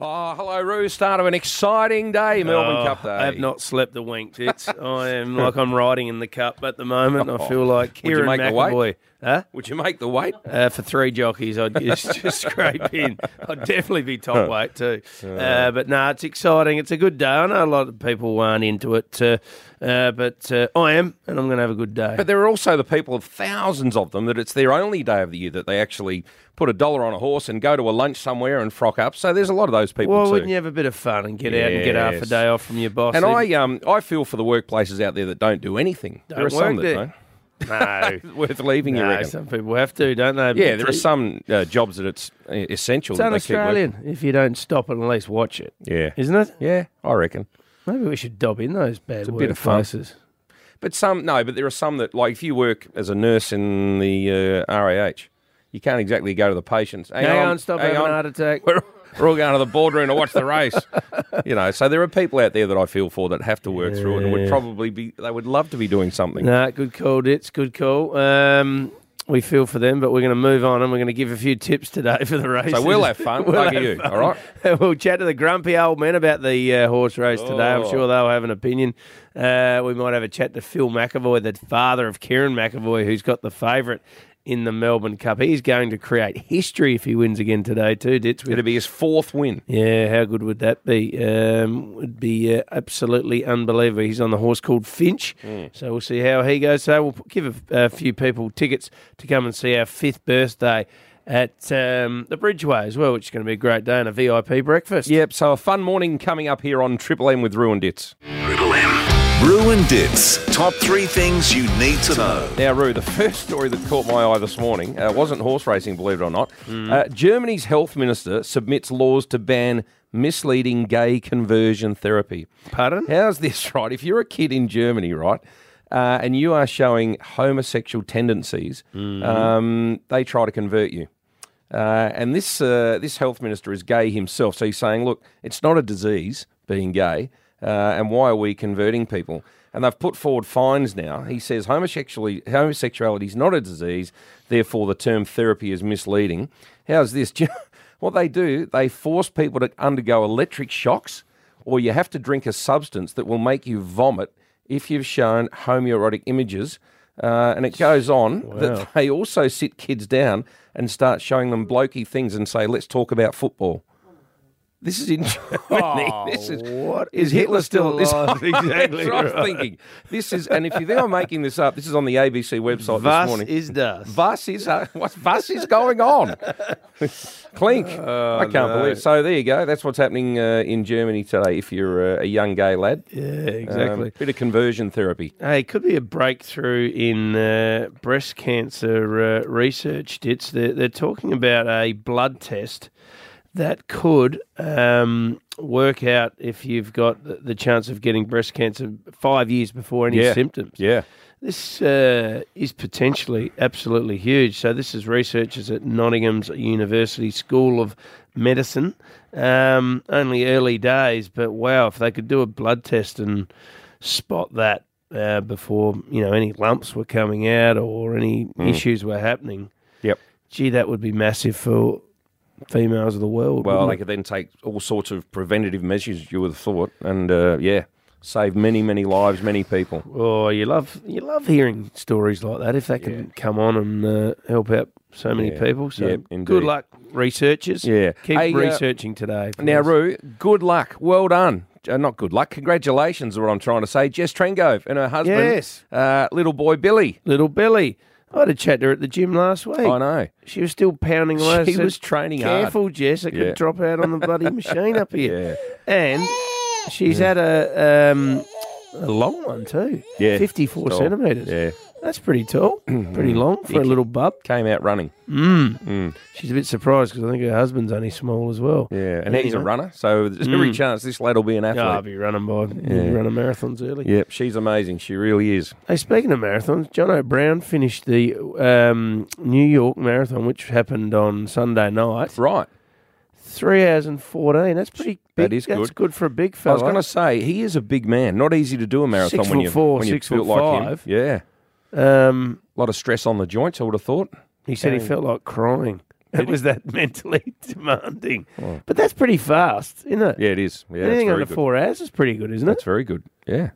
Oh, hello, Roo. Start of an exciting day, Melbourne Cup Day. I have not slept a wink. I am like I'm riding in the cup at the moment. I feel like Kieran make the McAvoy. weight? Huh? Would you make the weight? For 3 jockeys, I'd just scrape in. I'd definitely be top weight too. But no, it's exciting. It's a good day. I know a lot of people aren't into it, but I am, and I'm going to have a good day. But there are also the people, of thousands of them, that it's their only day of the year that they actually put $1 on a horse and go to a lunch somewhere and frock up. So there's a lot of those people Well, too. wouldn't you have a bit of fun and get out and get half a day off from your boss? And I feel for the workplaces out there that don't do anything. There are some that don't. No. Worth leaving, you reckon? Some people have to, don't they? Yeah, there are some jobs that it's essential. It's that un-Australian if you don't stop and at least watch it. Yeah. Isn't it? Yeah, I reckon. Maybe we should dob in those bad a bit of fun. workplaces. But there are some that, like if you work as a nurse in the RAH, you can't exactly go to the patients. Hang on, stop having a heart attack. We're all going to the boardroom to watch the race. So there are people out there that I feel for that have to work through it and they would love to be doing something. No, good call, Ditz, good call. We feel for them, but we're going to move on and we're going to give a few tips today for the race. So we'll have fun. Fun. All right? We'll chat to the grumpy old men about the horse race today. I'm sure they'll have an opinion. We might have a chat to Phil McAvoy, the father of Kieran McAvoy, who's got the favourite in the Melbourne Cup. He's going to create history if he wins again today too, Ditz. It'll be his 4th win. Yeah, how good would that be? Would be absolutely unbelievable. He's on the horse called Finch, so we'll see how he goes. So we'll give a few people tickets to come and see our 5th birthday at the Bridgeway as well, which is going to be a great day and a VIP breakfast. Yep, so a fun morning coming up here on Triple M with Roo and Ditz. Triple M. Roo and Ditz, top 3 things you need to know. Now, Roo, the first story that caught my eye this morning wasn't horse racing, believe it or not. Germany's health minister submits laws to ban misleading gay conversion therapy. Pardon? How's this, right? If you're a kid in Germany, right, and you are showing homosexual tendencies, they try to convert you. And this health minister is gay himself, so he's saying, look, it's not a disease, being gay, and why are we converting people? And they've put forward fines now. He says homosexuality is not a disease, therefore the term therapy is misleading. How's this? What they do, they force people to undergo electric shocks, or you have to drink a substance that will make you vomit if you've shown homoerotic images. And it goes on that they also sit kids down and start showing them blokey things and say, let's talk about football. This is in Germany. What is Hitler still alive? Exactly. That's what I was thinking. This is, and if you think I'm making this up, this is on the ABC website this morning. Was ist das? Was is going on? Clink. I can't believe it. So there you go. That's what's happening in Germany today if you're a young gay lad. Yeah, exactly. Bit of conversion therapy. Hey, it could be a breakthrough in breast cancer research, Ditz. They're talking about a blood test that could work out if you've got the chance of getting breast cancer 5 years before any symptoms. Yeah. This is potentially absolutely huge. So this is researchers at Nottingham's University School of Medicine. Only early days, but wow, if they could do a blood test and spot that before any lumps were coming out or any issues were happening. Yep. Gee, that would be massive for females of the world. Well, they could then take all sorts of preventative measures, you would have thought, and save many, many lives, many people. Oh, you love hearing stories like that if they can come on and help out so many people. So good luck, researchers. Yeah. Keep researching today. Please. Now, Roo, good luck. Well done. Not good luck. Congratulations is what I'm trying to say. Jess Trengove and her husband, little boy Billy. Little Billy. I had a chat to her at the gym last week. I know. She was still pounding away. She was training hard. Careful, Jess. It could drop out on the bloody machine up here. Yeah. And she's had a long one too. Yeah. 54 centimetres. Yeah. That's pretty tall. Pretty long for a little bub. Came out running. She's a bit surprised because I think her husband's only small as well. Yeah, and he's a runner, so there's every chance this lad will be an athlete. I'll be running by. He'll be running marathons early. Yep, she's amazing. She really is. Hey, speaking of marathons, John O'Brown finished the New York Marathon, which happened on Sunday night. Right. 3 hours and 14. That's pretty big. That is good. That's good for a big fella. I was going to say, he is a big man. Not easy to do a marathon when you feel like him. Yeah. A lot of stress on the joints, I would have thought. He said he felt like crying. It was that mentally demanding. But that's pretty fast, isn't it? Yeah, it is. Yeah, Anything it's under very good. 4 hours is pretty good, isn't it? That's very good. Yeah.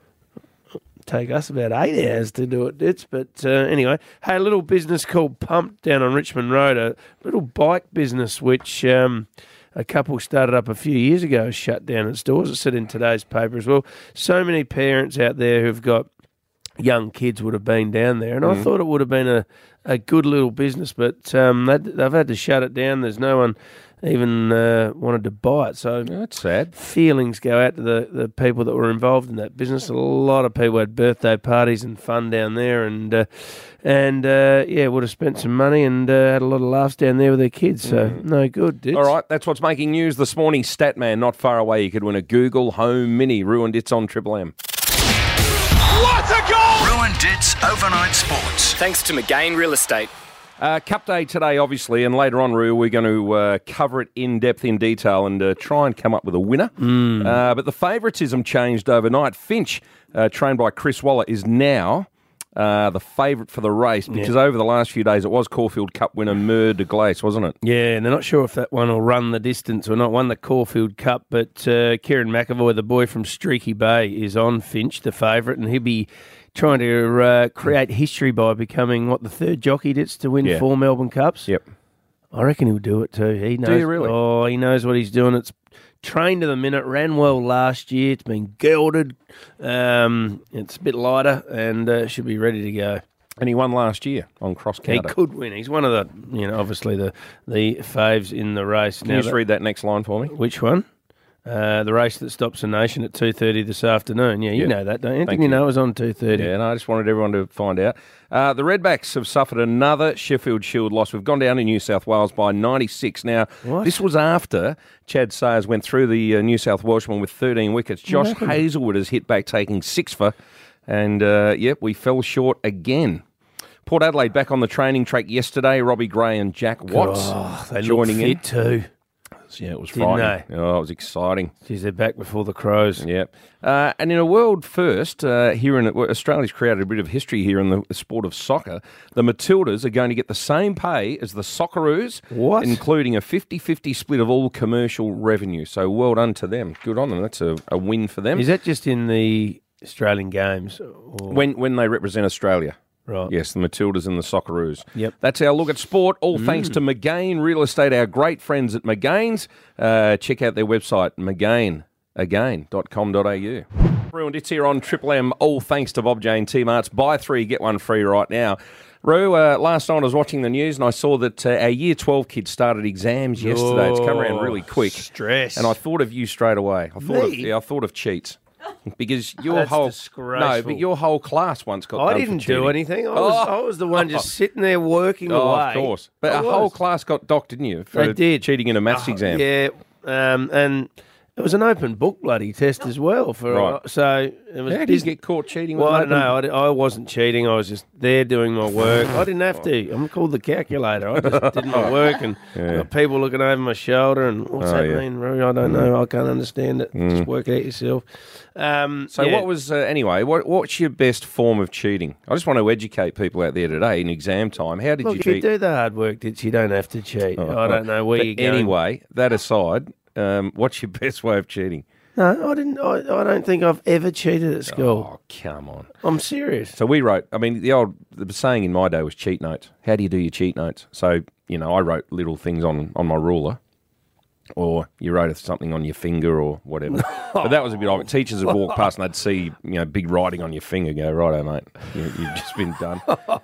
Take us about 8 hours to do it, but anyway. Hey, a little business called Pump down on Richmond Road, a little bike business which a couple started up a few years ago, shut down its doors. It said in today's paper as well. So many parents out there who've got young kids would have been down there, and I thought it would have been a good little business, but they've had to shut it down. There's no one even wanted to buy it. So That's sad. feelings go out to the people that were involved in that business. A lot of people had birthday parties and fun down there, and would have spent some money and had a lot of laughs down there with their kids. So no good, dude. All right, that's what's making news this morning. Statman, not far away. You could win a Google Home Mini. Ruined It's on Triple M. What a goal! Ruined It's Overnight Sports. Thanks to McGain Real Estate. Cup day today, obviously, and later on, Roo, we're going to cover it in depth, in detail, and try and come up with a winner. But the favouritism changed overnight. Finch, trained by Chris Waller, is now the favourite for the race because over the last few days it was Caulfield Cup winner Mer de Glace, wasn't it? Yeah, and they're not sure if that one will run the distance or not. Won the Caulfield Cup, but Kieran McAvoy, the boy from Streaky Bay, is on Finch, the favourite, and he'll be trying to create history by becoming, the third jockey that's to win 4 Melbourne Cups? Yep. I reckon he'll do it too. He knows. Do you really? Oh, he knows what he's doing. It's trained to the minute, ran well last year. It's been gelded. It's a bit lighter and should be ready to go. And he won last year on cross He counter. could win. He's one of the, obviously the faves in the race. Can you just read that next line for me? Which one? The race that stops the nation at 2:30 this afternoon. Yeah, you know that, don't you? Thank Didn't you you. know it was on 2:30? Yeah, and I just wanted everyone to find out. The Redbacks have suffered another Sheffield Shield loss. We've gone down to New South Wales by 96. Now, this was after Chad Sayers went through the New South Welshman with 13 wickets. Josh Hazelwood has hit back, taking 6 for, and we fell short again. Port Adelaide back on the training track yesterday. Robbie Gray and Jack Watts They joining look in. fit too. Yeah, it was Didn't frightening. Oh, it was exciting. Geez, they're back before the Crows. Yep. And in a world first, here in Australia's created a bit of history here in the sport of soccer. The Matildas are going to get the same pay as the Socceroos, What? including a 50-50 split of all commercial revenue. So well done to them. Good on them. That's a win for them. Is that just in the Australian Games? Or... When they represent Australia. Right. Yes, the Matildas and the Socceroos. Yep. That's our look at sport, all thanks to McGain Real Estate, our great friends at McGain's. Check out their website, McGainagain.com.au. Ruined It's here on Triple M, all thanks to Bob Jane T-Marts. Buy 3, get 1 free right now. Roo, last night I was watching the news and I saw that our Year 12 kids started exams yesterday. It's come around really quick. Stress. And I thought of you straight away. I thought of cheats. Because your That's whole disgraceful. but your whole class once got I done didn't for do cheating. anything. I was the one just sitting there working away. Of course. But I a whole was. class got docked, didn't you? For They did. cheating in a maths exam. Yeah, and it was an open book bloody test as well. Right. So it was. How did you get caught cheating? Well, with I an don't know. I wasn't cheating. I was just there doing my work. I didn't have to. I'm called the calculator. I just did my work and got people looking over my shoulder. And what's that mean, Roo? I don't know. I can't understand it. Just work it out yourself. So what was, anyway, what's your best form of cheating? I just want to educate people out there today in exam time. How did Look, you if you cheat? do the hard work, Ditch, you don't have to cheat. I don't know where But you're going. anyway, that aside, what's your best way of cheating? No, I didn't. I don't think I've ever cheated at school. Oh, come on. I'm serious. So we wrote, the saying in my day was cheat notes. How do you do your cheat notes? So, I wrote little things on my ruler. Or you wrote something on your finger or whatever. But that was a bit of it. Teachers would walk past and they'd see, big writing on your finger. Go, righto, mate. You've just been done.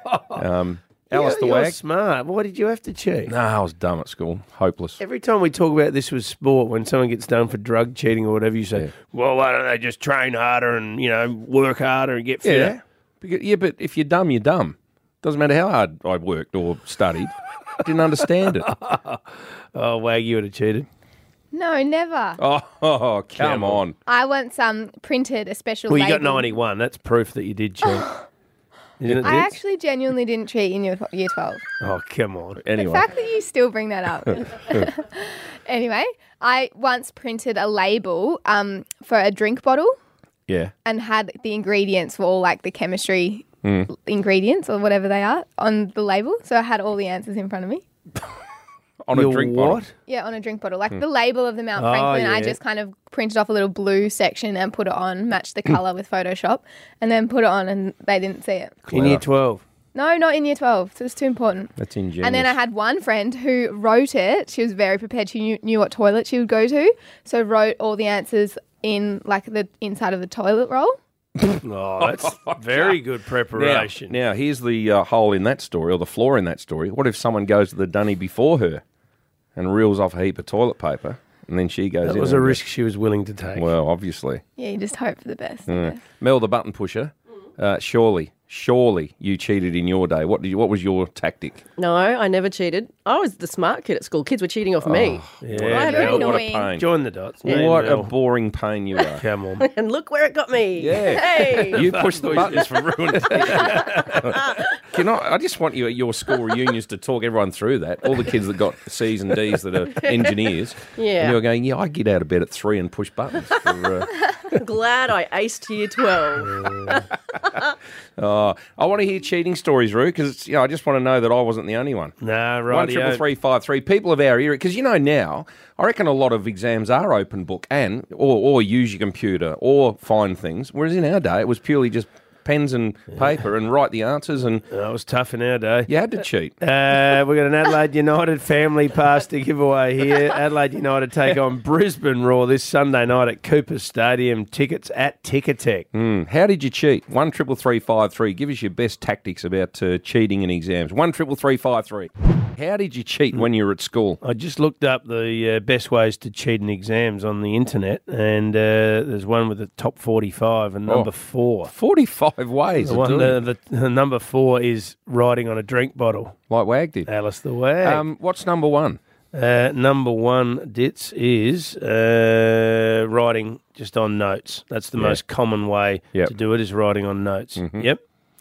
Alice the You're Wag. smart. Why did you have to cheat? No, I was dumb at school. Hopeless. Every time we talk about this with sport, when someone gets done for drug cheating or whatever, you say, well, why don't they just train harder and, work harder and get fitter? Yeah, but if you're dumb, you're dumb. Doesn't matter how hard I worked or studied. Didn't understand it. Oh, Wag, you would have cheated. No, never. Oh, come on. I once printed a special Well, you label. got 91. That's proof that you did cheat. Isn't it, I Ditch? actually genuinely didn't cheat in year 12. Oh, come on. Anyway. The fact that you still bring that up. Anyway, I once printed a label for a drink bottle Yeah. and had the ingredients for all the chemistry ingredients or whatever they are on the label. So I had all the answers in front of me. On a drink bottle. what? Yeah, on a drink bottle. Like the label of the Mount Oh, Franklin, I yeah. just kind of printed off a little blue section and put it on, matched the colour with Photoshop, and then put it on and they didn't see it. In year 12. No, not in year 12. So it was too important. That's ingenious. And then I had one friend who wrote it. She was very prepared. She knew what toilet she would go to. So wrote all the answers in like the inside of the toilet roll. Oh, that's very good preparation. Now, here's the hole in that story, or the flaw in that story. What if someone goes to the dunny before her and reels off a heap of toilet paper, and then she goes in? That was and a goes- risk she was willing to take. Well, obviously. Yeah, you just hope for the best. I guess. Mel, the button pusher, surely you cheated in your day. What was your tactic? No, I never cheated. I was the smart kid at school. Kids were cheating off me. yeah, You're Mel, what a annoying. pain. join the dots. What a Mel. boring pain you are. Come on. And look where it got me. Yeah. Hey. You pushed the buttons. for ruined. I just want you at your school reunions to talk everyone through that. All the kids that got C's and D's that are engineers. Yeah. And you're going, yeah, I get out of bed at 3 and push buttons. For, Glad I aced year 12. I want to hear cheating stories, Roo, because I just want to know that I wasn't the only one. Nah, right. 1-333-5-3. People of our era, because now, I reckon a lot of exams are open book or use your computer or find things, whereas in our day it was purely just pens and paper and write the answers, and That was tough in our day. you had to cheat. We've got an Adelaide United family pass to give away here. Adelaide United take on Brisbane Roar this Sunday night at Cooper Stadium. Tickets at Ticketek. How did you cheat? 1-333-5-3. Give us your best tactics about cheating in exams. 1-333-5-3. How did you cheat when you were at school? I just looked up the best ways to cheat in exams on the internet, and there's one with the top 45 and number 4. 45 ways The of one, doing it. the number 4 is writing on a drink bottle. Like Wag did. Alice the Wag. What's number 1? Number 1, Ditz, is writing just on notes. That's the most common way Yep. to do it, is writing on notes. Yep.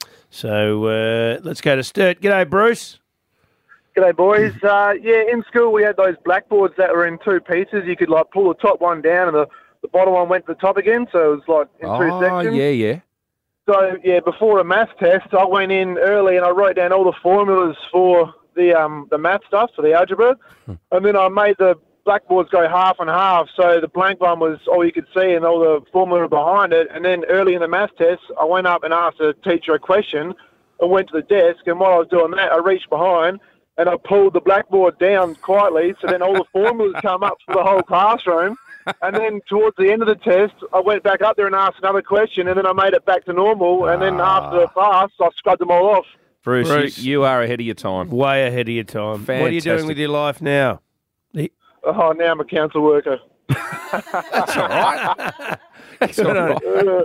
So let's go to Sturt. G'day, Bruce. G'day, boys. In school we had those blackboards that were in two pieces. You could pull the top one down and the bottom one went to the top again, so it was in two sections. yeah. So before a math test, I went in early and I wrote down all the formulas for the math stuff, for the algebra, and then I made the blackboards go half and half, so the blank one was all you could see and all the formula behind it. And then early in the math test, I went up and asked the teacher a question and went to the desk, and while I was doing that, I reached behind and I pulled the blackboard down quietly, so then all the formulas come up for the whole classroom. And then towards the end of the test, I went back up there and asked another question, and then I made it back to normal. And then after the pass, I scrubbed them all off. Bruce. You are ahead of your time. Way ahead of your time. What are you doing Fantastic. with your life now? Oh, now I'm a council worker. That's all right. That's all right.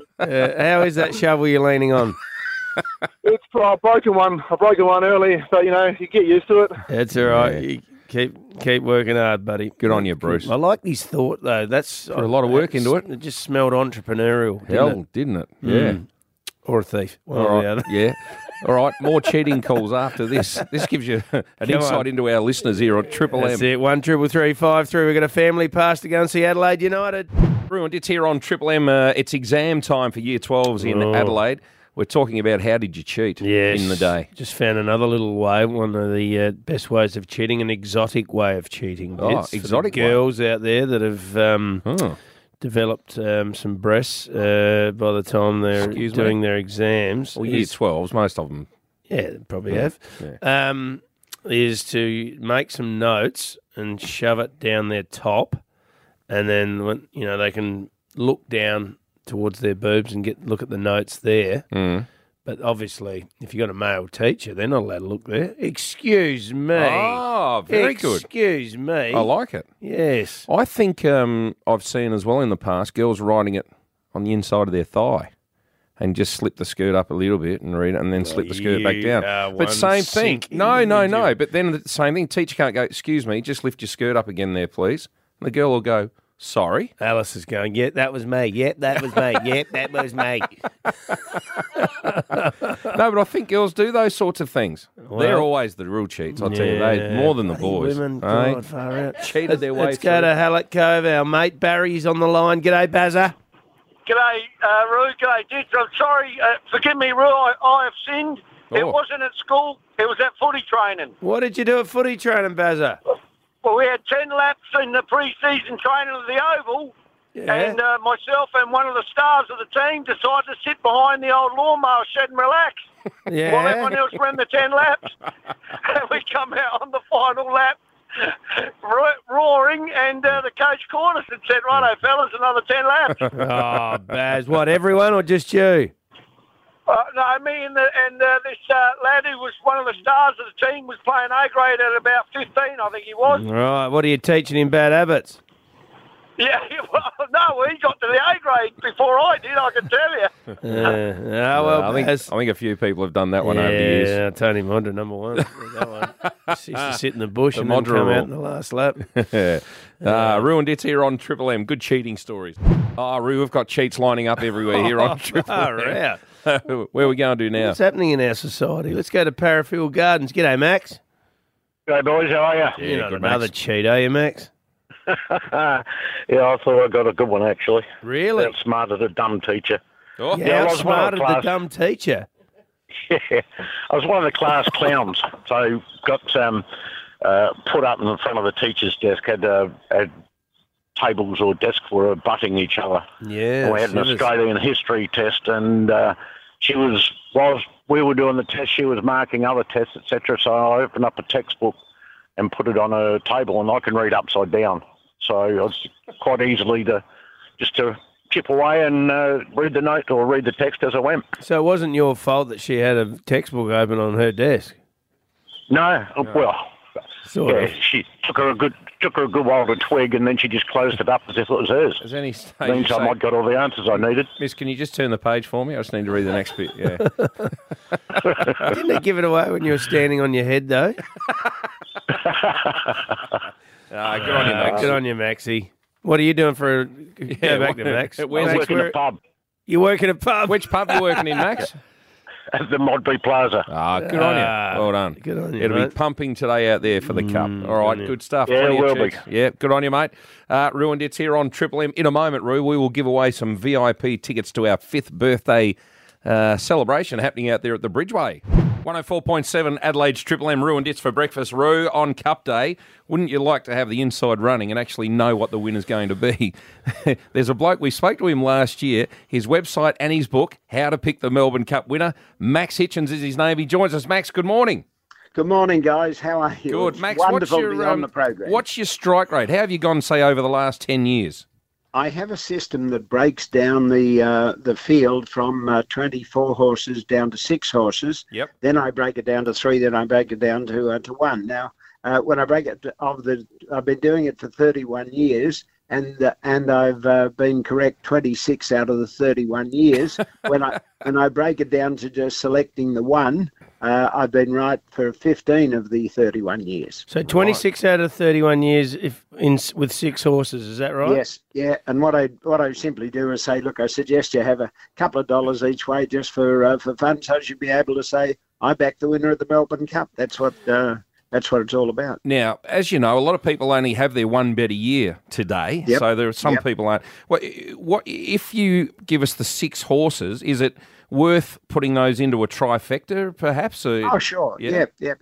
How is that shovel you're leaning on? It's I broken one early, but you get used to it. That's all right. You keep working hard, buddy. Good on you, Bruce. I like his thought, though. That's Put a lot of work into it. It just smelled entrepreneurial. Didn't it? Yeah. Or a thief. One All or the right. other. Yeah. All right. More cheating calls after this. This gives you an insight on. into our listeners here on Triple That's M. it. 1-333-5-3. We've got a family pass to go and see Adelaide United. Everyone, it's here on Triple M. It's exam time for Year 12s in Adelaide. We're talking about how did you cheat in the day. Just found another little way, one of the best ways of cheating, an exotic way of cheating. Oh, It's for the exotic way. girls out there that have developed some breasts by the time they're Excuse me? doing their exams. Well, Year 12s, most of them. Yeah, they probably have. Yeah. Is to make some notes and shove it down their top, and then when they can look down towards their boobs and look at the notes there. But obviously, if you've got a male teacher, they're not allowed to look there. Excuse me. Oh, very good. Excuse me. I like it. Yes. I think I've seen as well in the past girls writing it on the inside of their thigh and just slip the skirt up a little bit and read it and then slip the skirt back you down. are But one same thing. sick No. individual. But then the same thing. Teacher can't go, excuse me, just lift your skirt up again there, please. And the girl will go, sorry. Alice is going, yep, that was me. Yep, that was me. Yep, that was me. No, but I think girls do those sorts of things. They're Well- always the real cheats, I'll tell you. They more than the Bloody boys. Women, eh? God, far out. Cheated their way Let's through. go to Hallett Cove. Our mate Barry's on the line. G'day, Bazza. G'day, Roo. G'day, Ditch. I'm sorry. Forgive me, Roo. I have sinned. It Oh. wasn't at school. It was at footy training. What did you do at footy training, Bazza? Well, we had 10 laps in the pre-season training of the Oval, and myself and one of the stars of the team decided to sit behind the old lawnmower shed and relax while everyone else ran the 10 laps. And we come out on the final lap roaring, and the coach called us and said, "Righto, fellas, another 10 laps." Oh, Baz. What, everyone or just you? No, me and this lad who was one of the stars of the team was playing A grade at about 15, I think he was. Right. What are you teaching him bad habits? Yeah, well, no, he got to the A grade before I did, I can tell you. I think a few people have done that one over the years. Yeah, Tony Mondra, number one. That one. She used to sit in the bush The and then Mondra come rule. out in the last lap. Ruined It's here on Triple M. Good cheating stories. Oh, Roo, we've got cheats lining up everywhere here on Triple M. Right. Where are we going to now? What's happening in our society? Let's go to Parafield Gardens. G'day, Max. Hey, boys, how are you? You're not good, another Max. cheat, are you, Max? Yeah, I thought I got a good one, actually. Really? Outsmarted a dumb teacher. Oh, Yeah, I was one of outsmarted the class- dumb teacher. Yeah, I was one of the class clowns, so got put up in front of the teacher's desk, had tables or desks were butting each other. Yeah. And we had an Australian history test, and whilst we were doing the test, she was marking other tests, etc. So I opened up a textbook and put it on a table, and I can read upside down. So I was quite easily to chip away and read the note or read the text as I went. So it wasn't your fault that she had a textbook open on her desk? No, well, Sort yeah, of. she took her a good while to twig, and then she just closed it up as if it was hers. Has any stage Means I might got all the answers I needed. Miss, can you just turn the page for me? I just need to read the next bit. Yeah. Didn't they give it away when you were standing on your head, though? Good on you, Max. Good on you, Maxie. What are you doing for... Go back to Max. Where's I was Max, working in a pub you work in a pub? Which pub are you working in, Max? at the Modbury Plaza. Good on you. Well done. Good on you, It'll mate. be pumping today out there for the Cup. All right, good stuff. Yeah, Plenty it of will be. checks. Yeah, good on you, mate. Ruined It's here on Triple M. In a moment, Roo, we will give away some VIP tickets to our 5th birthday celebration happening out there at the Bridgeway. 104.7 Adelaide's Triple M Ruined It's for breakfast. Roo, on Cup Day, wouldn't you like to have the inside running and actually know what the winner's going to be? There's a bloke, we spoke to him last year, his website and his book, How to Pick the Melbourne Cup Winner. Max Hitchens is his name. He joins us. Max, good morning. Good morning, guys. How are you? Good. It's Max, wonderful to be on the program. what's your strike rate? How have you gone, say, over the last 10 years? I have a system that breaks down the field from 24 horses down to 6 horses. Yep. Then I break it down to 3. Then I break it down to 1. Now, when I break it I've been doing it for 31 years, and I've been correct 26 out of the 31 years. when I break it down to just selecting the 1, I've been right for 15 of the 31 years. So 26 out of 31 years with 6 horses, is that right? Yes, yeah. And what I simply do is say, look, I suggest you have a couple of dollars each way just for fun, so you'll be able to say, I back the winner of the Melbourne Cup. That's what it's all about. Now, as you know, a lot of people only have their one bet a year today. Yep. So there are some Yep. people aren't. What if you give us the 6 horses? Is it worth putting those into a trifecta, perhaps? Oh, sure. Yeah. Yeah.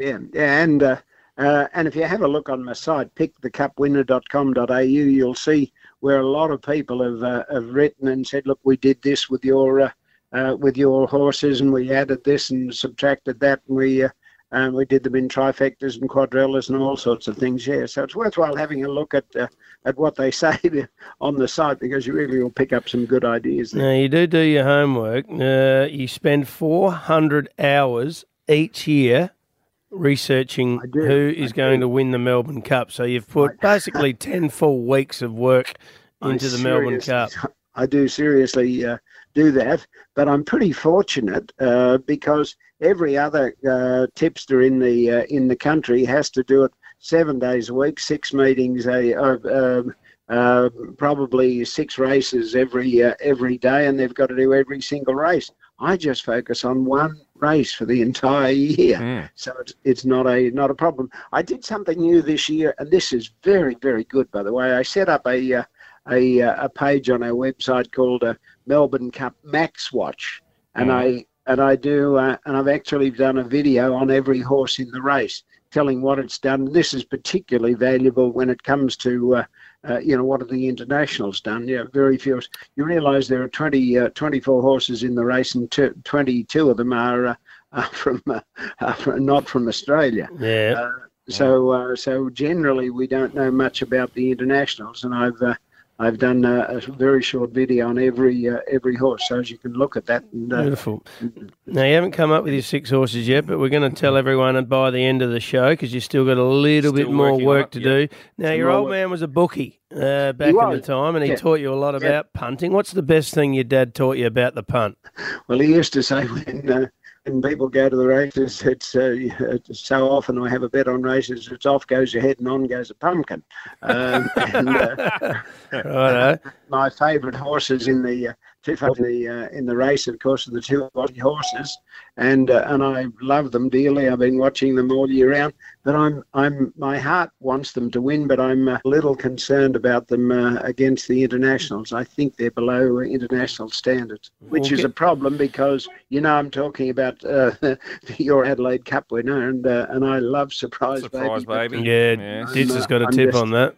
And if you have a look on my site, pickthecupwinner.com.au, you'll see where a lot of people have written and said, look, we did this with your horses, and we added this and subtracted that, and we did them in trifectas and quadrillas and all sorts of things. Yeah, so it's worthwhile having a look at what they say on the site, because you really will pick up some good ideas there. Now, you do your homework. You spend 400 hours each year researching who is going to win the Melbourne Cup. So you've put basically 10 full weeks of work into the Melbourne Cup. I do seriously do that, but I'm pretty fortunate because every other tipster in the country has to do it 7 days a week, 6 meetings, probably 6 races every day, and they've got to do every single race. I just focus on one race for the entire year, so it's not a problem. I did something new this year, and this is very, very good, by the way. I set up a page on our website called Melbourne Cup Max Watch, and I've actually done a video on every horse in the race. telling what it's done. This is particularly valuable when it comes to, what have the internationals done? Yeah, very few. You realise there are 24 horses in the race, and 22 of them are not from Australia. Yeah. So generally we don't know much about the internationals, and I've done a very short video on every horse, so as you can look at that. And, beautiful. Now, you haven't come up with your 6 horses yet, but we're going to tell everyone by the end of the show, because you've still got a little bit more work to do. Now, your old man was a bookie back in the time, and he taught you a lot about punting. What's the best thing your dad taught you about the punt? Well, he used to say when people go to the races, it's so often I have a bet on races, it's off goes your head and on goes a pumpkin. My favourite horses in the race, of course, are the 2 Aussie horses, and I love them dearly. I've been watching them all year round. But my heart wants them to win, but I'm a little concerned about them against the internationals. I think they're below international standards, which is a problem because I'm talking about your Adelaide Cup winner, and I love Surprise Baby. Yeah, Dids has got a tip on that.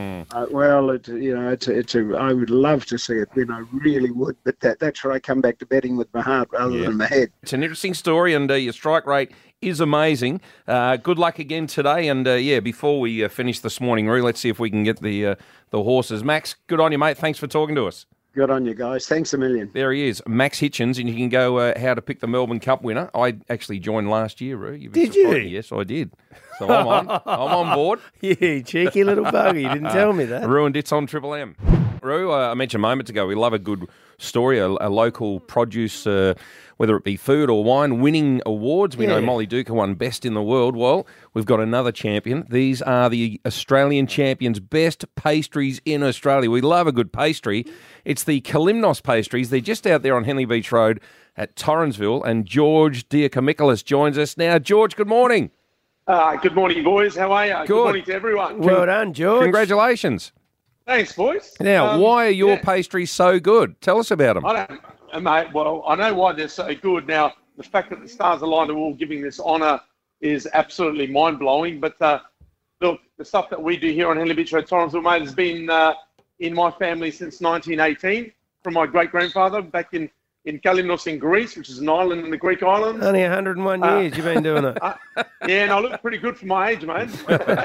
I would love to see it win. I really would, but that's where I come back to betting with my heart rather than my head. It's an interesting story, and your strike rate is amazing. Good luck again today, and before we finish this morning, Roo, let's see if we can get the horses. Max, good on you, mate. Thanks for talking to us. Good on you, guys. Thanks a million. There he is, Max Hitchens, and you can go how to pick the Melbourne Cup winner. I actually joined last year, Roo. Did you? Yes, I did. So I'm on board. Yeah, cheeky little bugger. You didn't tell me that. Roo and Dits on Triple M. Roo, I mentioned moments ago, we love a good story, a local produce, whether it be food or wine, winning awards. We know Molly Duca won Best in the World. Well, we've got another champion. These are the Australian champions, best pastries in Australia. We love a good pastry. It's the Kalimnos pastries. They're just out there on Henley Beach Road at Torrensville, and George Diakomichalis joins us now. George, good morning. Good morning, boys. How are you? Good morning to everyone. Well done, George. Congratulations. Thanks, boys. Now, why are your pastries so good? Tell us about them. Mate, well, I know why they're so good. Now, the fact that the stars aligned are all giving this honour is absolutely mind-blowing. But, look, the stuff that we do here on Henley Beach Road, Torrensville, mate, has been in my family since 1918 from my great-grandfather back in Kalimnos in Greece, which is an island in the Greek islands. Only 101 years you've been doing it. And I look pretty good for my age, mate.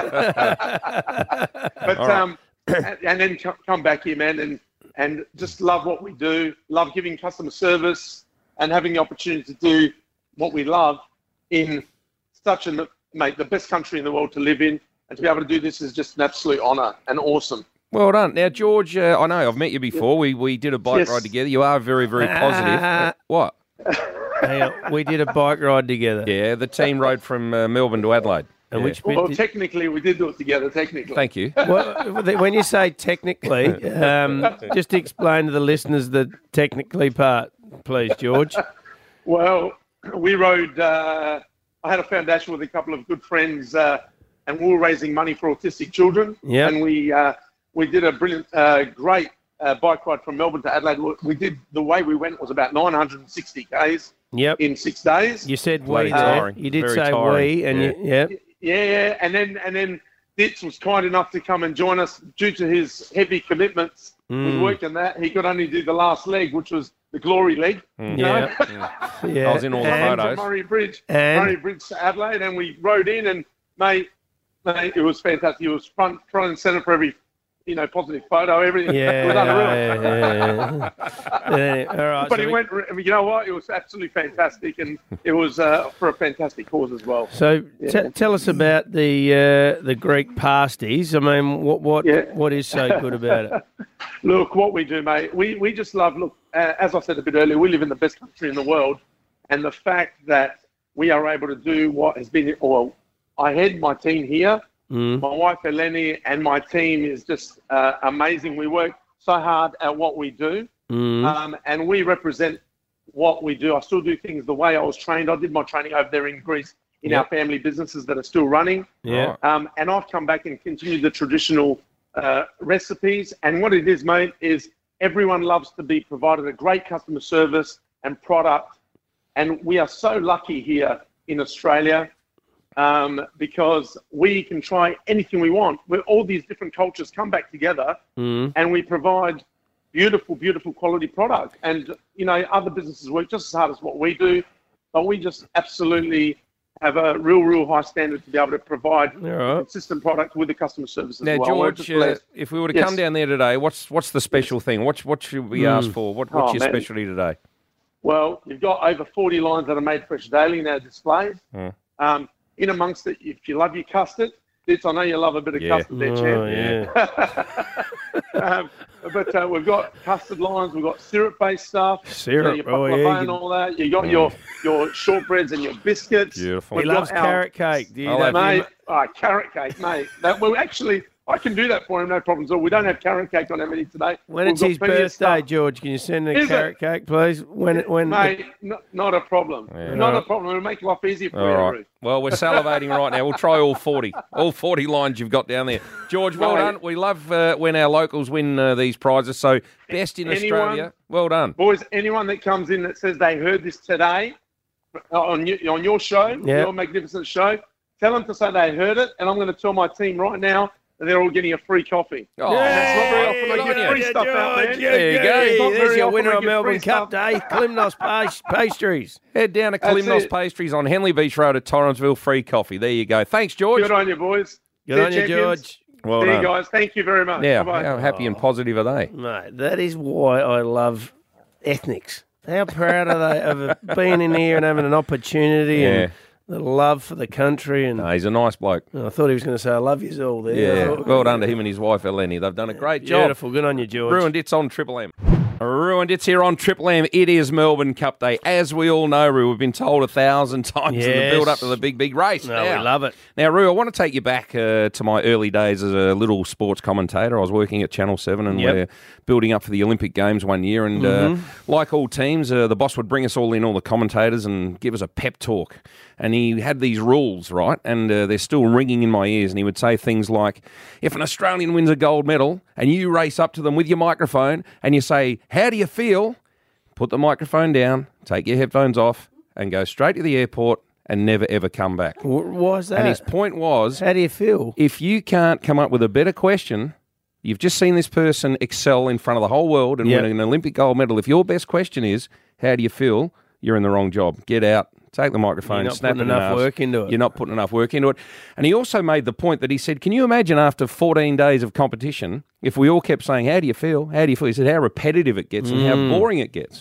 But and then come back here, man, and just love what we do, love giving customer service and having the opportunity to do what we love in the best country in the world to live in, and to be able to do this is just an absolute honour and awesome. Well done. Now, George, I know I've met you before. We did a bike ride together. You are very, very positive. What? We did a bike ride together. Yeah, the team rode from Melbourne to Adelaide. And which bit technically, we did do it together, technically. Thank you. Well, when you say technically, just explain to the listeners the technically part, please, George. Well, we rode, I had a foundation with a couple of good friends, and we were raising money for autistic children. Yeah. And we did a brilliant, great bike ride from Melbourne to Adelaide. The way we went was about 960 Ks in 6 days. You said we there. You did say we, and Yeah, and then Ditz was kind enough to come and join us due to his heavy commitments with work and that. He could only do the last leg, which was the glory leg. I was in all the photos. From Murray Bridge to Adelaide, and we rode in, and mate, it was fantastic. It was front and centre for every positive photo, everything. It was unreal. All right, but you know what? It was absolutely fantastic, and it was for a fantastic cause as well. So tell us about the Greek pasties. I mean, what is so good about it? Look, what we do, mate, we just love, as I said a bit earlier, we live in the best country in the world, and the fact that we are able to do what has been, I head my team here. My wife Eleni and my team is just amazing. We work so hard at what we do, and we represent what we do. I still do things the way I was trained. I did my training over there in Greece in our family businesses that are still running. And I've come back and continued the traditional recipes. And what it is, mate, is everyone loves to be provided a great customer service and product. And we are so lucky here in Australia because we can try anything we want. Where all these different cultures come back together, and we provide beautiful, beautiful quality product. And, other businesses work just as hard as what we do, but we just absolutely have a real high standard to be able to provide a consistent product with the customer service as now, well. George, if we were to come down there today, what's the special thing? What should we ask for? What's your specialty today? Well, you've got over 40 lines that are made fresh daily in our displays. In amongst it, if you love your custard, I know you love a bit of custard there, Champ. But we've got custard lines, we've got syrup-based stuff. Syrup, and all that. You got your shortbreads and your biscuits. Beautiful. He loves carrot cake. Carrot cake, mate. I can do that for him, no problems at all. We don't have carrot cake on our menu today. When it's his birthday, George, can you send a carrot cake, please? Mate, not a problem. Not a problem. It'll make life easier for you, right. Well, we're salivating right now. We'll try all 40. All 40 lines you've got down there. George, well done. We love when our locals win these prizes. So, best in Australia. Well done. Boys, anyone that comes in that says they heard this today on your show, your magnificent show, tell them to say they heard it, and I'm going to tell my team right now they're all getting a free coffee. Oh, that's not very often I get free stuff out there. There you go. There's your winner of Melbourne Cup Day, Klimnos Pastries. Head down to Klimnos Pastries on Henley Beach Road at Torrensville. Free coffee. There you go. Thanks, George. Good on you, boys. Good on you, George. Well See done. you guys. Thank you very much. Yeah, Bye-bye. how happy and positive are they? Mate, that is why I love ethnics. How proud are they of being in here and having an opportunity and the love for the country. And no, he's a nice bloke. I thought he was going to say, I love you all there. Yeah, well done to him and his wife, Eleni. They've done a great job. Beautiful. Good on you, George. Ruined It's on Triple M. Ruined It's here on Triple M. It is Melbourne Cup Day. As we all know, Roo, we've been told 1,000 times in the build-up to the big race. No, we love it. Now, Roo, I want to take you back to my early days as a little sports commentator. I was working at Channel 7 and we're building up for the Olympic Games one year. And like all teams, the boss would bring us all in, all the commentators, and give us a pep talk. And he had these rules, right? And they're still ringing in my ears. And he would say things like, if an Australian wins a gold medal and you race up to them with your microphone and you say, how do you feel? Put the microphone down, take your headphones off, and go straight to the airport and never, ever come back. Why is that? And his point was, how do you feel? If you can't come up with a better question, you've just seen this person excel in front of the whole world and win an Olympic gold medal. If your best question is, how do you feel? You're in the wrong job. Get out. Take the microphone, You're not snap putting it in enough half. work into it. You're not putting enough work into it. And he also made the point that he said, can you imagine after 14 days of competition, if we all kept saying, how do you feel? How do you feel? He said, how repetitive it gets and how boring it gets.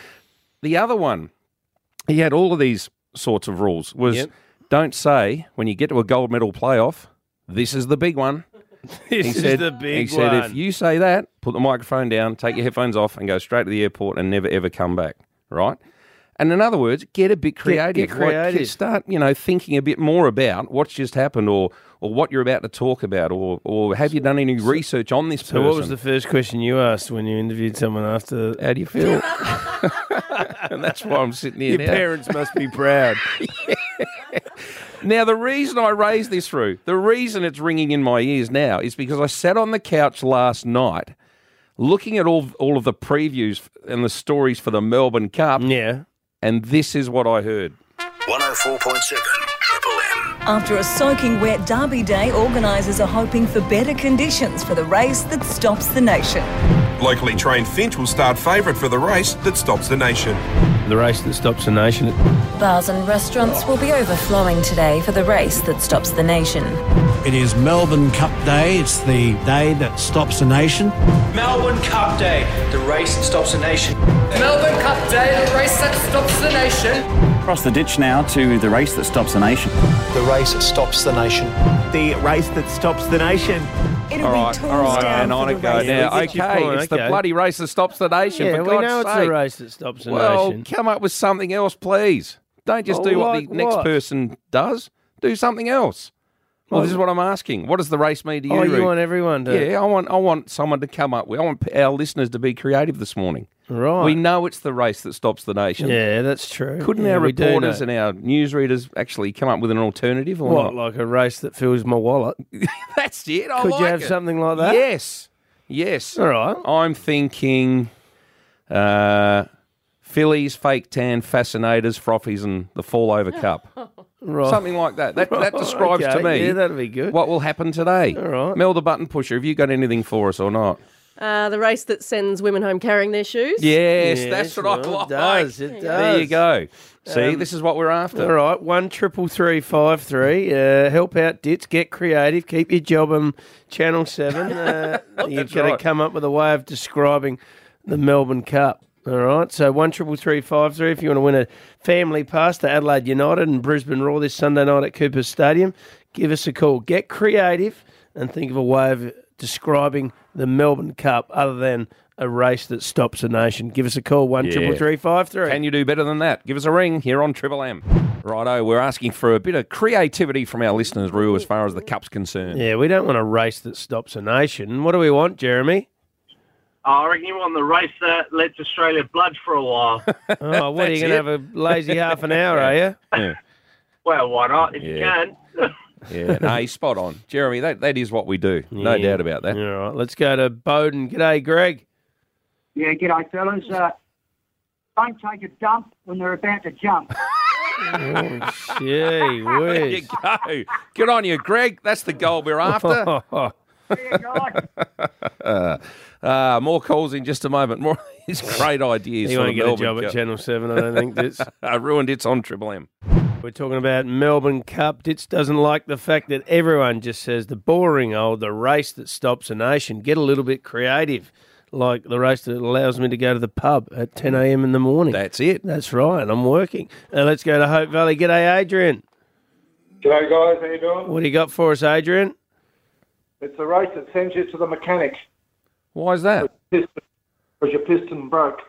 The other one, he had all of these sorts of rules, was don't say, when you get to a gold medal playoff, this is the big one. He said, if you say that, put the microphone down, take your headphones off and go straight to the airport and never, ever come back, right? And in other words, get a bit creative. Get creative. Like, start, thinking a bit more about what's just happened or what you're about to talk about or have you done any research on this person? So what was the first question you asked when you interviewed someone after? How do you feel? And that's why I'm sitting here Your now. parents must be proud. Now, the reason I raised this through, the reason it's ringing in my ears now is because I sat on the couch last night looking at all of the previews and the stories for the Melbourne Cup. Yeah. And this is what I heard. 104.7 Triple M. After a soaking wet Derby Day, organisers are hoping for better conditions for the race that stops the nation. Locally trained Finch will start favourite for the race that stops the nation. The race that stops the nation. Bars and restaurants will be overflowing today for the race that stops the nation. It is Melbourne Cup Day. It's the day that stops the nation. Melbourne Cup Day, the race that stops the nation. Melbourne Cup Day, the race that stops the nation. Across the ditch now to the race that stops the nation. The race that stops the nation. The race that stops the nation. All right, and on it goes. Now, it's the bloody race that stops the nation. Yeah, for we God's know it's sake. the race that stops the Well, nation. come up with something else, please. Don't just do what the next person does. Do something else. Well, this is what I'm asking. What does the race mean to you? You want everyone to? Yeah, I want someone to come up with. I want our listeners to be creative this morning. Right. We know it's the race that stops the nation. Yeah, that's true. Couldn't our reporters and our newsreaders actually come up with an alternative? Or What, not? like a race that fills my wallet? That's it. Could you have something like that? Yes. All right. I'm thinking Phillies, fake tan, fascinators, frothies, and the fall over cup. Right. Something like that. That describes to me Yeah, that'd be good. what will happen today. All right. Mel the Button Pusher, have you got anything for us or not? The race that sends women home carrying their shoes. Yes, that's what I like. It does. It does. There you go. See, this is what we're after. All right, 13353. Help out, Dits. Get creative. Keep your job on Channel 7. You've got to come up with a way of describing the Melbourne Cup. All right, so 13353 if you want to win a family pass to Adelaide United and Brisbane Roar this Sunday night at Cooper Stadium, give us a call. Get creative and think of a way of describing the Melbourne Cup other than a race that stops a nation. Give us a call, 13353. Can you do better than that? Give us a ring here on Triple M. Righto, we're asking for a bit of creativity from our listeners, Roo, as far as the Cup's concerned. Yeah, we don't want a race that stops a nation. What do we want, Jeremy? I reckon you want the race that lets Australia blood for a while. Oh, what, are you going to have a lazy half an hour, are you? Yeah. Well, why not, if you can? Yeah, no, he's spot on. Jeremy, that is what we do. No doubt about that. All right, let's go to Bowden. G'day, Greg. Yeah, g'day, fellas. Don't take a dump when they're about to jump. Oh, gee There you whiz. go. Good on you, Greg. That's the goal we're after. More calls in just a moment. More these great ideas. You for won't the get a Melbourne job at Cup. Channel 7, I don't think. Dits. Ruined it's on Triple M. We're talking about Melbourne Cup. Dits doesn't like the fact that everyone just says the boring the race that stops a nation. Get a little bit creative, like the race that allows me to go to the pub at 10 a.m. in the morning. That's it. That's right. I'm working. Let's go to Hope Valley. G'day, Adrian. G'day, guys. How you doing? What do you got for us, Adrian? It's a race that sends you to the mechanic Why is that? because your piston broke.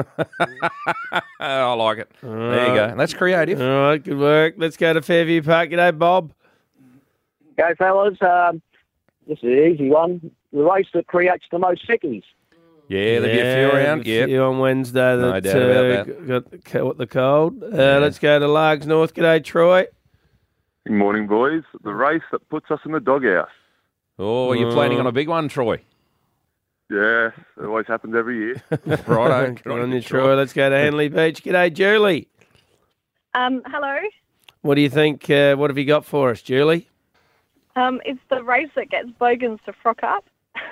I like it. There you go. That's creative. All right, good work. Let's go to Fairview Park. G'day, Bob. Go, fellas. This is an easy one. The race that creates the most sickies. Yeah, there'll be a few around. A few on Wednesday No that, doubt about got the cold. Let's go to Largs North. G'day, Troy. Good morning, boys. The race that puts us in the doghouse. Oh, you're planning on a big one, Troy. Yeah, it always happens every year. Righto. Good on you, Troy. Let's go to Hanley Beach. G'day, Julie. Hello. What do you think? What have you got for us, Julie? It's the race that gets bogans to frock up.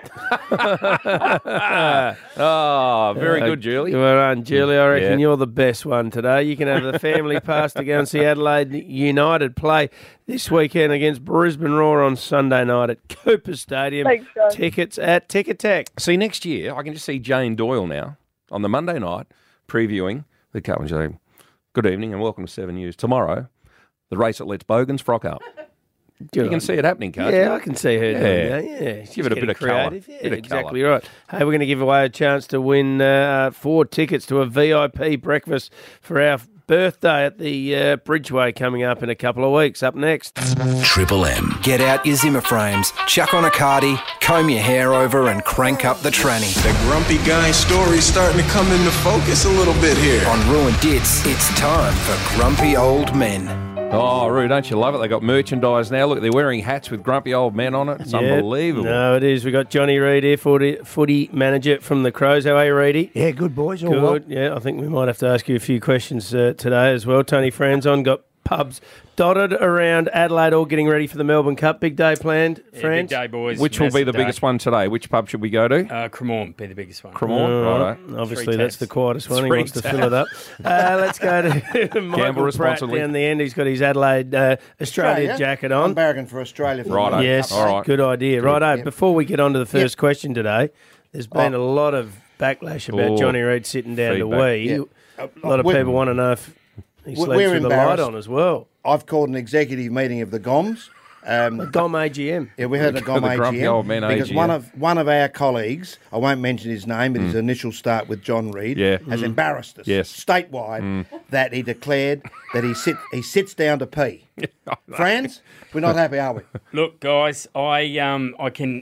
Oh, very good, Julie. Well done, Julie. I reckon Yeah. you're the best one today. You can have the family pass to go and see Adelaide United play this weekend against Brisbane Roar on Sunday night at Cooper Stadium. Thanks, guys. Tickets at Ticketek. See, next year, I can just see Jane Doyle now on the Monday night previewing the Cup and she'll say, good evening and welcome to 7 News. Tomorrow, the race that lets bogans frock up. You can see it happening, can't you? Yeah, I can see her doing that. Yeah, she's Give it a bit getting of colour. creative. Yeah, Bit of exactly colour. right. Hey, we're going to give away a chance to win 4 tickets to a VIP breakfast for our birthday at the Bridgeway coming up in a couple of weeks. Up next. Triple M. Get out your Zimmer frames, chuck on a cardi, comb your hair over and crank up the tranny. The grumpy guy story's starting to come into focus a little bit here. On Ruined Dits, it's time for Grumpy Old Men. Oh, Roo, don't you love it? They got merchandise now. Look, they're wearing hats with grumpy old men on it. It's Yeah. unbelievable. No, it is. We got Johnny Reid here, footy manager from the Crows. How are you, Reedy? Yeah, good boys. All Good. well. Yeah, I think we might have to ask you a few questions today as well. Tony Franzon got pubs dotted around Adelaide, all getting ready for the Melbourne Cup. Big day planned, Franz? Big day, boys. Which will be the Massive day. biggest one today? Which pub should we go to? Cremorne be the biggest one. Cremorne, righto. Obviously, 3 that's taps. the quietest one. He 3 wants to fill it up. Let's go to Michael Pratt responsibly. down the end. He's got his Adelaide Australia jacket on. I'm barracking for Australia. For Righto. Yes, All right. good idea. Good. Righto, Yep. before we get on to the first question today, there's been a lot of backlash about Oh, Johnny Reid sitting down feedback. to wee. Yeah. A lot of We're- people want to know if he sleeps We're with the light embarrassed. on as well. I've called an executive meeting of the GOMs. GOM AGM. Yeah, we had a GOM The grumpy AGM old men because AGM. one of our colleagues, I won't mention his name, but his initials start with John Reid, Yeah. has embarrassed us Yes. statewide that he declared that he sits down to pee. Franz, we're not happy, are we? Look, guys, I can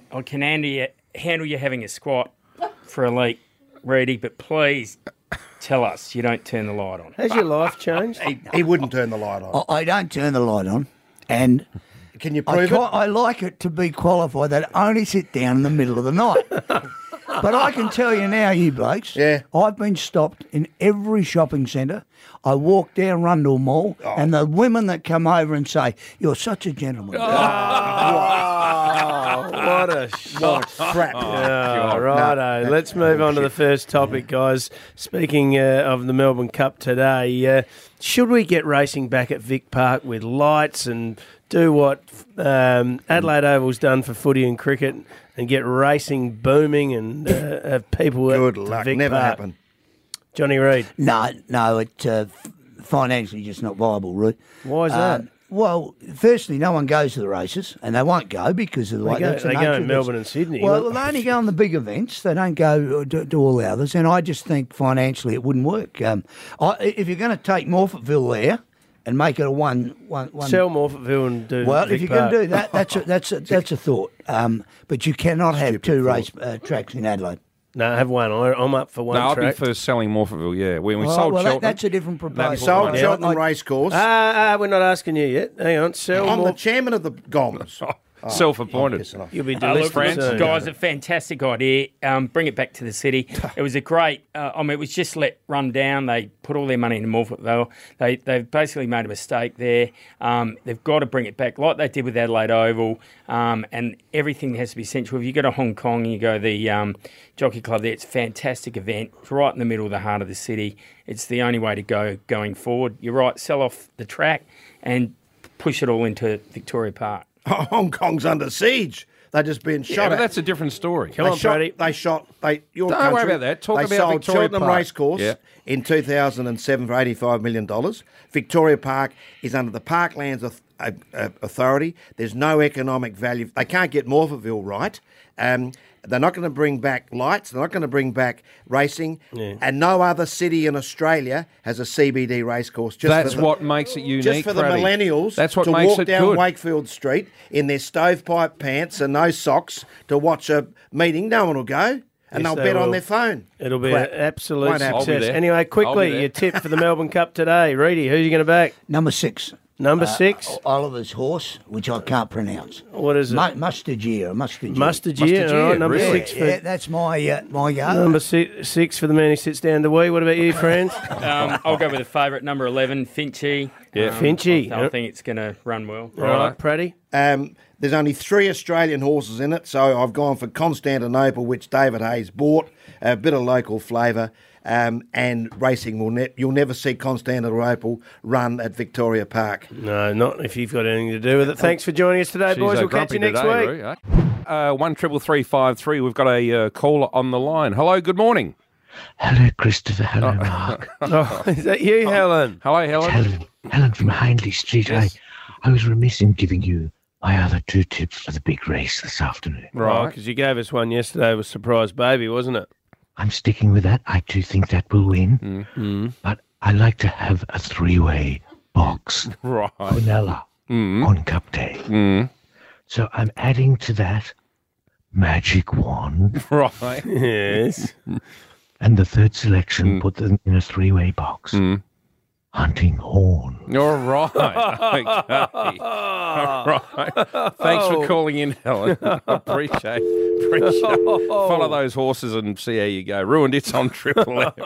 handle you having a squat for a leak, Reedy, but please tell us you don't turn the light on. Has your life changed? He wouldn't turn the light on. I don't turn the light on, and Can you prove it? I like it to be qualified that I only sit down in the middle of the night. But I can tell you now, you blokes, I've been stopped in every shopping centre. I walk down Rundle Mall, and the women that come over and say, "You're such a gentleman." What a shot. Crap. Righto. Let's move on to the first topic, guys. Speaking of the Melbourne Cup today, should we get racing back at Vic Park with lights and do what Adelaide Oval's done for footy and cricket and get racing booming and have people Good at luck. Vic Never Park? happen. Johnny Reid. No, it's financially just not viable, Roy. Why is that? Well, firstly, no one goes to the races, and they won't go because of the way They go in Melbourne and Sydney. Well, they only go on the big events. They don't go to all the others, and I just think financially it wouldn't work. If you're going to take Morphettville there and make it a one Sell Morphettville and do. Well, Vic if you're going Park. to do that, that's a thought. But you cannot have two race tracks in Adelaide. No, have one. I'm up for one No, I'd track. be for selling Morphettville, yeah. When we Oh, sold well, Cheltenham. that's a different proposal. You sold Yeah, Cheltenham Racecourse. We're not asking you yet. Hang on. Sell I'm more. the chairman of the Goms. Self-appointed. You'll be Look, delicious. listen, guys, a fantastic idea. Bring it back to the city. It was a great. It was just let run down. They put all their money into Morphettville. They've basically made a mistake there. They've got to bring it back like they did with Adelaide Oval, and everything has to be central. If you go to Hong Kong and you go to the Jockey Club there, it's a fantastic event. It's right in the middle of the heart of the city. It's the only way to go going forward. You're right. Sell off the track and push it all into Victoria Park. Hong Kong's under siege. They're just being shot but at. that's a different story. Come on, Brady. Your Don't country, worry about that. Talk they about sold Victoria Cheltenham Park. Racecourse Yeah. in 2007 for $85 million. Victoria Park is under the Parklands Authority. There's no economic value. They can't get Morphettville right. They're not going to bring back lights. They're not going to bring back racing. Yeah. And no other city in Australia has a CBD racecourse. That's what makes it unique, Just for the Freddie. millennials That's what to makes walk it down good. Wakefield Street in their stovepipe pants and no socks to watch a meeting. No one will go. And Yes, they'll they bet on will. their phone. It'll be Crap. an absolute Won't happen. I'll be success. there. Anyway, I'll be quickly, there. your tip for the Melbourne Cup today. Reedy, who are you going to back? Number 6. Number 6? Oliver's horse, which I can't pronounce. What is it? Mustagira. Mustagira. All right, number 6 for... Yeah, that's my yard. Number 6 for the man who sits down to wee. What about you, friends? I'll go with a favourite, number 11, Finchy. Yeah, Finchy. I think it's going to run well. All right, Praddy? There's only 3 Australian horses in it, so I've gone for Constantinople, which David Hayes bought, a bit of local flavour, and racing you'll never see Constantinople run at Victoria Park. No, not if you've got anything to do with it. Thanks for joining us today, boys. We'll catch you next week. Roo, eh? 13353. We've got a caller on the line. Hello, good morning. Hello, Christopher. Hello, Mark. Is that you, Helen? Hello, Helen. Helen from Hindley Street. Yes. I was remiss in giving you my other 2 tips for the big race this afternoon. Right, because you gave us one yesterday with Surprise Baby, wasn't it? I'm sticking with that. I do think that will win. Mm-hmm. But I like to have a 3-way box. Right. Quinella on Cup Day. Mm. So I'm adding to that Magic Wand. Right. Yes. And the third selection, put them in a 3-way box. Hunting Horn. All right. Okay. All right. Thanks for calling in, Helen. Appreciate. Follow those horses and see how you go. Ruined It's on Triple M.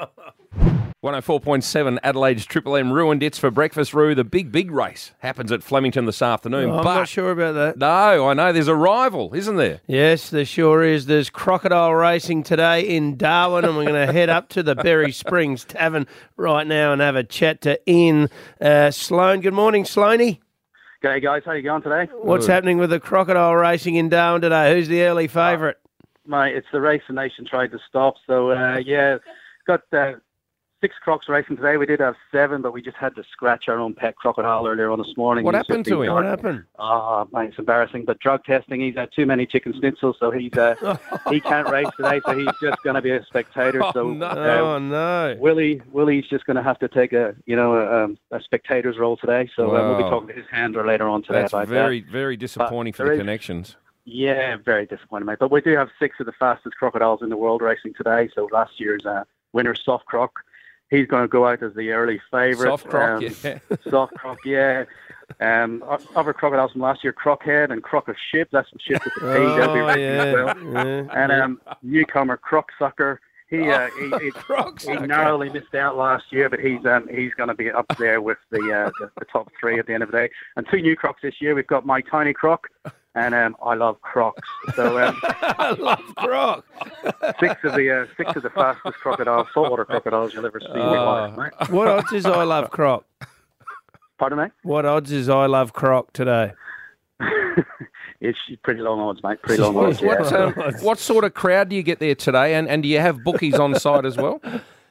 104.7 Adelaide's Triple M ruined its for breakfast, Roo. The big race happens at Flemington this afternoon. I'm not sure about that. No, I know. There's a rival, isn't there? Yes, there sure is. There's crocodile racing today in Darwin, and we're going to head up to the Berry Springs Tavern right now and have a chat to Ian Sloan. Good morning, Sloaney. G'day, guys. How you going today? What's happening with the crocodile racing in Darwin today? Who's the early favourite? Mate, it's the race the nation tried to stop. So, got 6 crocs racing today. We did have 7, but we just had to scratch our own pet crocodile earlier on this morning. What happened to him? What happened? Oh, mate, it's embarrassing. But drug testing, he's had too many chicken schnitzels, so he can't race today, so he's just going to be a spectator. No. Willie's just going to have to take a spectator's role today. So we'll be talking to his handler later on today That's about very, that. very disappointing for the connections. Yeah, very disappointing, mate. But we do have 6 of the fastest crocodiles in the world racing today. So last year's winner, Soft Croc, he's going to go out as the early favourite. Soft croc, Soft croc, yeah. Other crocodiles from last year, Crockhead and Croc of Ship. That's some ship with the P. They'll be racing as well. And newcomer Croc Sucker. He narrowly missed out last year, but he's going to be up there with the top three at the end of the day. And 2 new crocs this year. We've got My Tiny Croc and I Love Crocs. So I love Croc. 6 of the fastest saltwater crocodiles you'll ever see in your life, mate. What odds is I Love Croc? Pardon me? What odds is I Love Croc today? It's pretty long odds, mate. Pretty long odds. What sort of crowd do you get there today? And do you have bookies on site as well?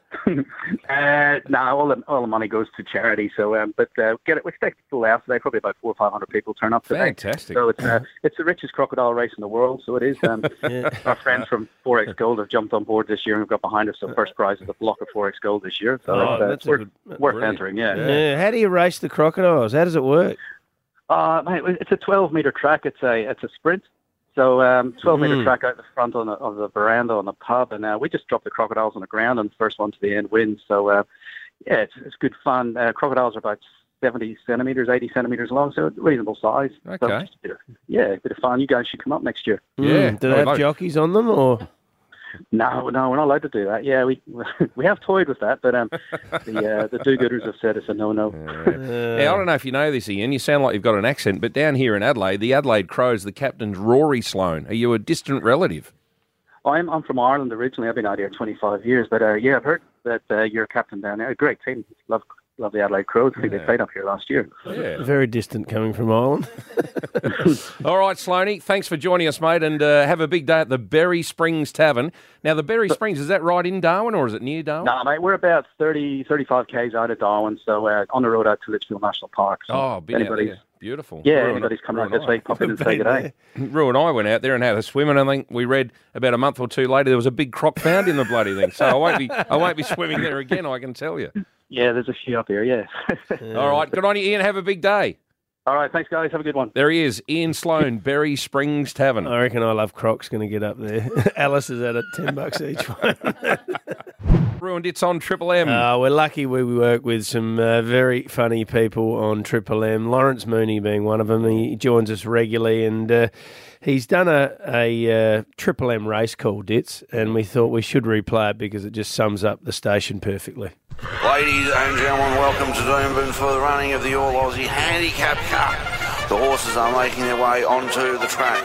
No, all the money goes to charity. So, we expect full house today. Probably about 400 or 500 people turn up today. Fantastic. So it's the richest crocodile race in the world. So it is. Our friends from 4X Gold have jumped on board this year and we've got behind us. So first prize is a block of 4X Gold this year. So it's worth entering. Yeah. How do you race the crocodiles? How does it work? Mate, it's a 12-metre track. It's a sprint. So 12-metre track out the front of the veranda on the pub, and we just drop the crocodiles on the ground, and the first one to the end wins. So it's good fun. Crocodiles are about 70 centimetres, 80 centimetres long, so reasonable size. Okay. So just a bit of fun. You guys should come up next year. Yeah. Do they have jockeys on them, or? No, we're not allowed to do that. Yeah, we have toyed with that, but the do-gooders have said it's a no-no. Now, I don't know if you know this, Ian. You sound like you've got an accent, but down here in Adelaide, the Adelaide Crows, the captain's Rory Sloane. Are you a distant relative? I'm from Ireland originally. I've been out here 25 years, but I've heard that you're a captain down there. A great team. Love the Adelaide Crows. I think they played up here last year. Yeah. Very distant coming from Ireland. All right, Sloaney, thanks for joining us, mate, and have a big day at the Berry Springs Tavern. Now, the Berry Springs, is that right in Darwin or is it near Darwin? No, mate, we're about 35 k's out of Darwin, so on the road out to Litchfield National Park. So been out there. Beautiful. Yeah, anybody's coming out this week, pop in and say good day. Rue and I went out there and had a swim, and I think we read about a month or two later there was a big croc found in the bloody thing. So I won't be swimming there again, I can tell you. Yeah, there's a few up here, yeah. All right, good on you, Ian. Have a big day. All right, thanks, guys. Have a good one. There he is, Ian Sloane, Berry Springs Tavern. I reckon I Love Croc's going to get up there. Alice is at it, $10 each one. Ruined, it's on Triple M. We're lucky we work with some very funny people on Triple M. Lawrence Mooney being one of them. He joins us regularly, and he's done a Triple M race call, Ditz, and we thought we should replay it because it just sums up the station perfectly. Ladies and gentlemen, welcome to Doomben for the running of the All Aussie Handicap Cup. The horses are making their way onto the track.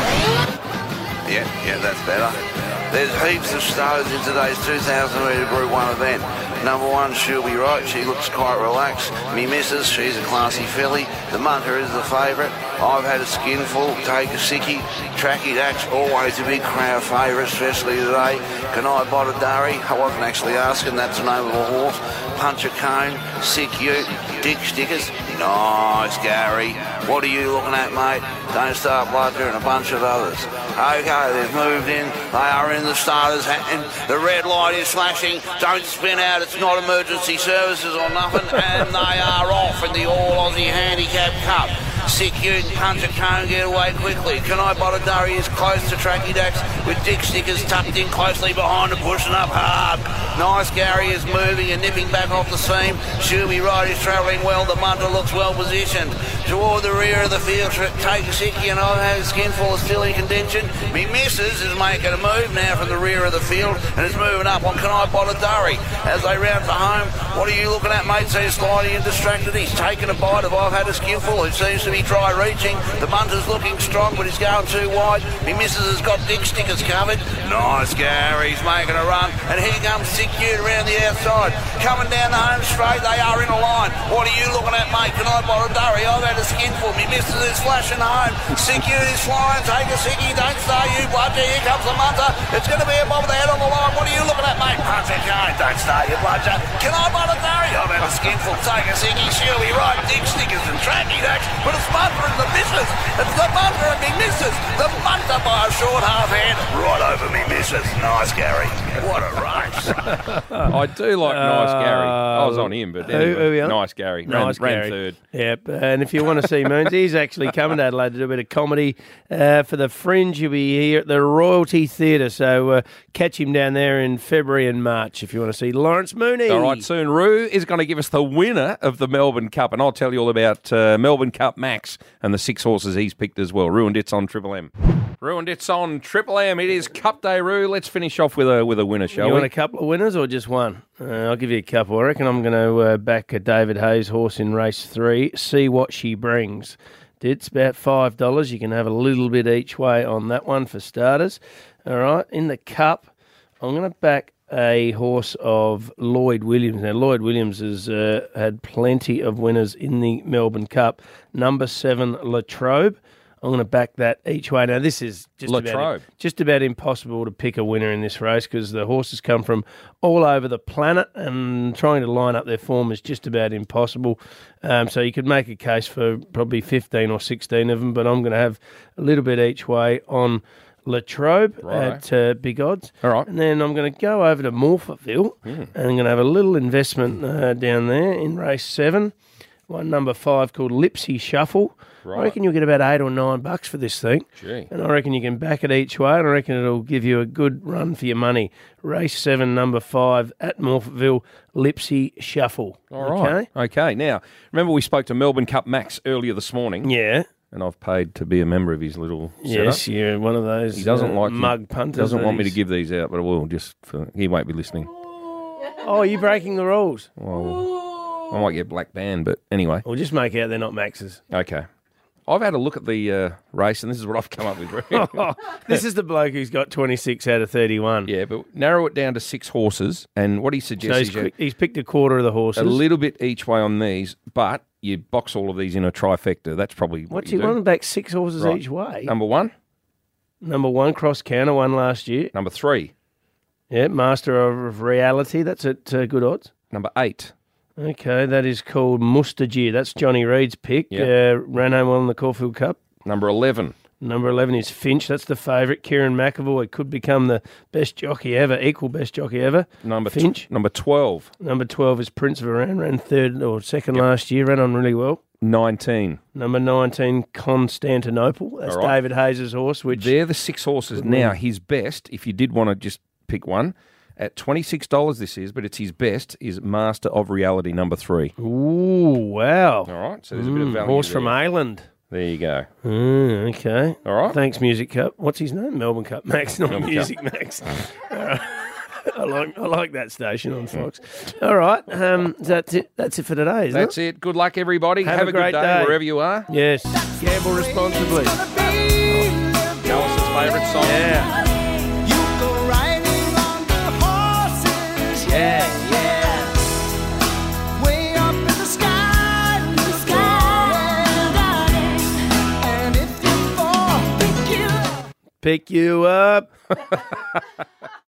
Yeah, that's better. There's heaps of starters in today's 2,000 metre Group 1 event. Number 1, She'll Be Right. She looks quite relaxed. Me Missus, she's a classy filly. The Munter is the favourite. I've Had a Skinful, Take a Sickie. Tracky Dax, always a big crowd favourite, especially today. Can I Bot a Durry? I wasn't actually asking, that's the name of a horse. Punch a Cone, Sick Ute, Dick Stickers. Nice, Gary. What are you looking at, mate? Don't Start Bludger and a bunch of others. Okay, they've moved in. They are in the starters' hand. The red light is flashing. Don't spin out. It's not emergency services or nothing. And they are off in the All Aussie Handicap Cup. Sick Ute and Punch a Cone get away quickly. Can I Bot a Durry is close to Tracky Dax with Dick Stickers tucked in closely behind and pushing up hard. Nice, Gary is moving and nipping back off the seam. She'll Be Right is travelling well. The Munter looks well positioned. Toward the rear of the field, Take a Sickie and I've Had a Skinful is still in contention. Me Missus is making a move now from the rear of the field and is moving up on Can I Bot a Durry. As they round for home, what are you looking at, mate? So he's sliding and distracted. He's taken a bite of I've Had a Skinful, who seems to be dry reaching. The Munter's looking strong, but he's going too wide. Me Missus has got Dick Stickers covered. Nice, Gary's making a run. And here comes Sick Ute around the outside. Coming down the home straight, they are in a line. What are you looking at, mate? Can I Bot a Durry? I've Had a Skinful. Me Missus is flashing home. Sick Ute is flying. Take a Sickie. Don't stay, you bludger. Here comes the Munter. It's going to be above the head on the line. What are you looking at, mate? Punch a Cone. Don't stay, you bludger. Can I Bot a Durry? I've had a skinful. Take a sickie, she'll be right. Dig stickers and tracking dash. But it's bunter and the missus. It's the bunter and me missus. The bunter by a short half hand. Right over me missus. Nice, Gary. What a race. I do like Nice Gary. I was on him, but anyway, who we on? Nice Gary. Nice ran Gary. third. Yep. And if you want to see Moons, he's actually coming to Adelaide to do a bit of comedy for the Fringe. He'll be here at the Royalty Theatre. So catch him down there in February and March if you want to see Lawrence Mooney. All right, soon Roo is going to give us the winner of the Melbourne Cup, and I'll tell you all about Melbourne Cup Max and the 6 horses he's picked as well. Roo and It's on Triple M. Roo and It's on Triple M. It is Cup Day, Roo. Let's finish off with a winner, shall we? You want a couple of winners or just one? I'll give you a couple. I reckon I'm going to back a David Hayes horse in race 3. See what she brings. It's about $5. You can have a little bit each way on that one for starters. All right. In the Cup, I'm going to back a horse of Lloyd Williams. Now, Lloyd Williams has had plenty of winners in the Melbourne Cup. Number 7, Latrobe. I'm going to back that each way. Now, this is just about impossible to pick a winner in this race because the horses come from all over the planet and trying to line up their form is just about impossible. So you could make a case for probably 15 or 16 of them, but I'm going to have a little bit each way on Latrobe at big odds. All right. And then I'm going to go over to Morphettville and I'm going to have a little investment down there in race 7. One number 5 called Lipsy Shuffle. Right. I reckon you'll get about $8 or $9 for this thing. Gee. And I reckon you can back it each way, and I reckon it'll give you a good run for your money. Race 7, number 5 at Morphettville, Lipsy Shuffle. All right. Okay. Now, remember we spoke to Melbourne Cup Max earlier this morning. Yeah. And I've paid to be a member of his little setup. Yes, you're one of those he doesn't like mug punters. He doesn't want me to give these out, but I will he won't be listening. Oh, you're breaking the rules. Well, I might get black banned, but anyway. We'll just make out they're not Maxes. Okay. I've had a look at the race, and this is what I've come up with. This is the bloke who's got 26 out of 31. Yeah, but narrow it down to 6 horses, and what he suggests is he's picked a quarter of the horses. A little bit each way on these, but you box all of these in a trifecta. That's probably what you do. Want to back 6 horses each way? Number 1? Number 1, Cross Counter, won last year. Number 3? Yeah, Master of Reality. That's at good odds. Number 8? Okay, that is called Mustajir. That's Johnny Reed's pick. Yep. Ran home well in the Caulfield Cup. Number 11. Number 11 is Finch. That's the favourite. Kieran McAvoy could become the best jockey ever, equal best jockey ever. Finch. Number 12. Number 12 is Prince of Iran. Ran 3rd or 2nd last year. Ran on really well. 19. Number 19, Constantinople. That's right. David Hayes' horse. Which they're the 6 horses. Now, his best, if you did want to just pick one, at $26 this is, but it's his best, is Master of Reality, number 3. Ooh, wow. All right, so there's a bit of value horse there. from Ireland. There you go. Okay. All right. Thanks, Music Cup. What's his name? Melbourne Cup Max, not Melbourne Music Cup. Max. All right. I like that station on Fox. All right. That's it. That's it for today, isn't That's it. Good luck, everybody. Have a great good day wherever you are. Yes. Gamble responsibly. Alice's favourite song. Yeah. Way up in the sky, and if you fall, pick you up.